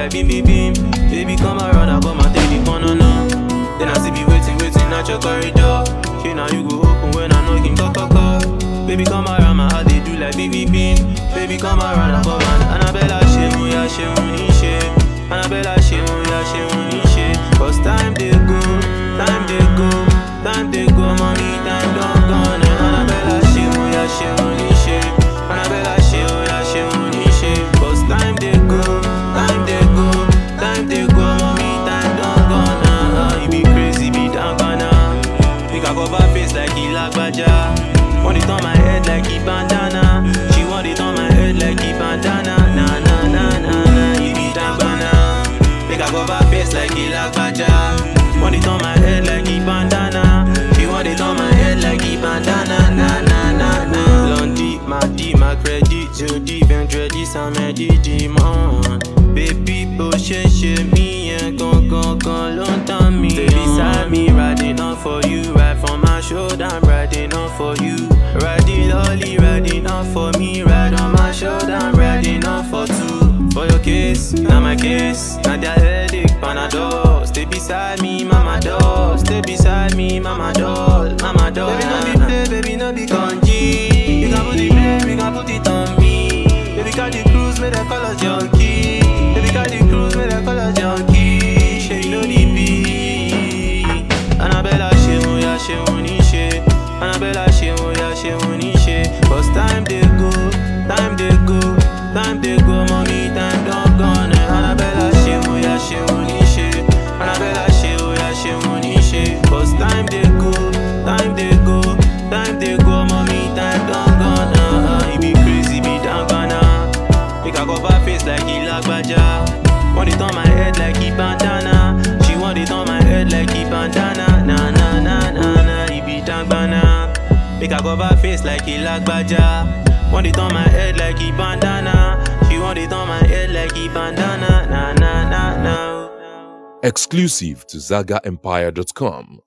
like bim bim bim. Baby come around, I come and take the corner now. Then I see be waiting at your corridor. Okay, now you go open when I knock him, talk. Baby come around, my heart they do like bim bim bim. Baby come around, I come and Annabella shemu ya shemu ni she. Annabella shemu ya shemu ni she. Cause time they go, time they go, time they go, mommy, time don't gone. And Annabella shemu ya shemu ni she. Annabella shemu ya shemu ni she. Cause time they go, time they go, time they go, mommy, time don't gone. You be crazy, be down gonna. Make I cover face like he lagbaja. Want it on my head like he bandana. She want it on my head like he bandana. Na na na na na, you be down gonna. Make I cover face like he lagbaja. Want it on my head like he bandana. She want it on my head like he bandana. Na na na na. Lundi, mardi, mercredi, jeudi, vendredi, samedi, dimanche. Baby, she me and gon' longtemps me. Stay beside me, riding up for you. Right from my shoulder, I'm riding up for you. Riding lolly, riding up for me. Ride on my shoulder, I'm riding up for two. For your case, not my case. Not their headache, Panadol. Stay beside me, mama doll. Stay beside me, mama doll. Mama doll. Baby, no be play, baby, no be congee. You can put the blame, you can put it on me. Baby, got the cruise, make the colors junkie. Baby, got the cruise, make the colors junkie. She know the beat. Annabella shemu ya shemu ni she. Annabella shemu ya shemu ni she. Cause time they go, time they go, time they go, mommy, time don't gone. Annabella shemu ya shemu ni she. Annabella shemu ya shemu ni she. Cause time they go, time they go, time they go, mommy, time don't gone. You be crazy, be down gonna. Make I cover face like he lagbaja. Want it on my head like he bandana. She want it on my head like he bandana. Na na na na na, he be down gonna. Make I cover face like he lagbaja. Want it on my head like he bandana. She want it on my head like he bandana. Na na na na. Exclusive to ZagaEmpire.com.